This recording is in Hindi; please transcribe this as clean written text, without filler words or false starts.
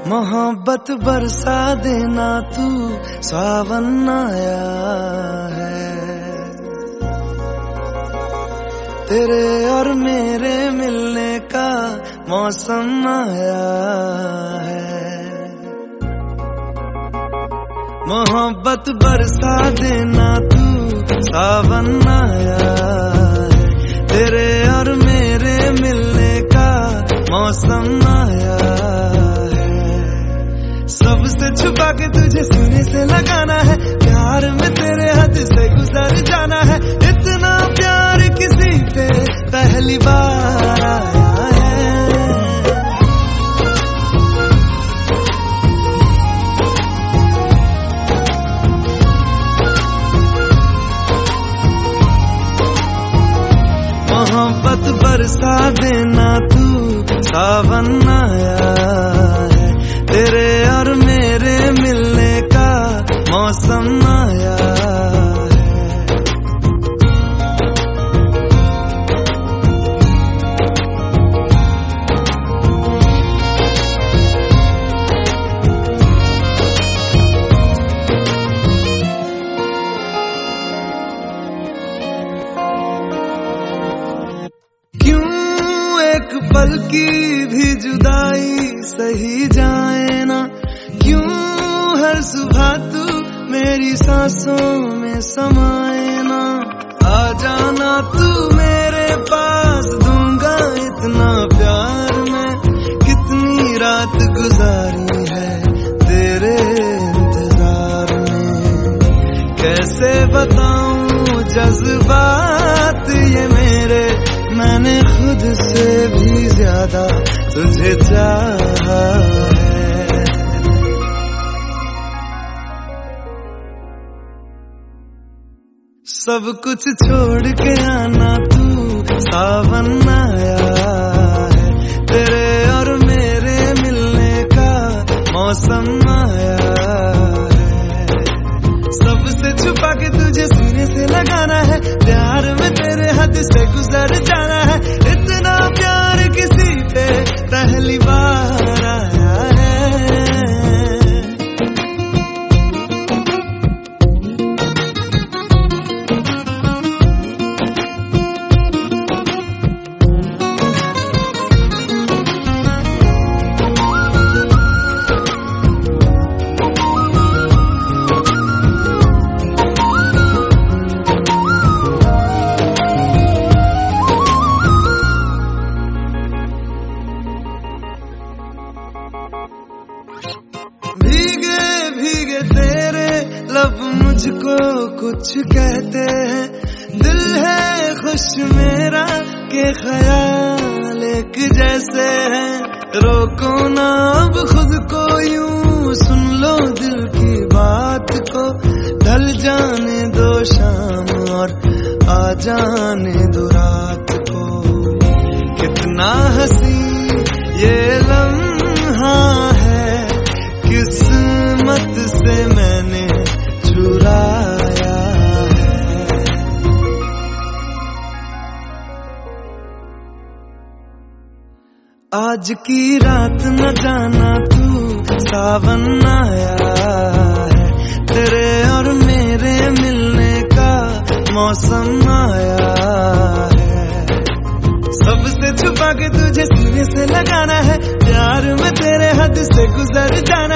मोहब्बत बरसा देना तू, सावन आया है। तेरे और मेरे मिलने का मौसम आया है। मोहब्बत बरसा देना तू, सावन आया है। तेरे और मेरे मिलने का मौसम आया है। सबसे छुपा के तुझे सीने से लगाना है, प्यार में तेरे हद से गुजर जाना है। इतना प्यार किसी पे पहली बार आया है। मोहब्बत बरसा देना तू, सावन आया है। तेरे और मेरे मिलने का मौसम आया है। क्यों एक पल की भी जुदाई सही जाए ना, क्यों हर सुबह तू मेरी सांसों में समाए ना। आ जाना तू मेरे पास, दूंगा इतना प्यार मैं। कितनी रात गुजारी है तेरे इंतजार में, कैसे बताऊं जज्बात ये मेरे। मैंने खुद से भी ज्यादा तुझे चाहा है। सब कुछ छोड़ के आना तू, सावन आया है। तेरे और मेरे मिलने का मौसम आया है। सबसे छुपा के तुझे सीने से लगाना है, प्यार में तेरे हद से गुजर जाना है। इतना प्यार किसी पे पहली बार आया है। भीगे भीगे तेरे लब मुझको कुछ कहते हैं। दिल है खुश मेरा के ख्याल एक जैसे हैं। रोको ना अब खुद को यूं, सुन लो दिल की बात को। ढल जाने दो शाम और आ जाने दो रात को। कितना हंसी ये लम्हा है, किस्मत से मैंने चुराया है। आज की रात न जाना तू, सावन आया है। तेरे और मेरे मिलने का मौसम आया है। सबसे छुपा के तुझे सीने से लगाना है, प्यार में तेरे हद से गुजर जाना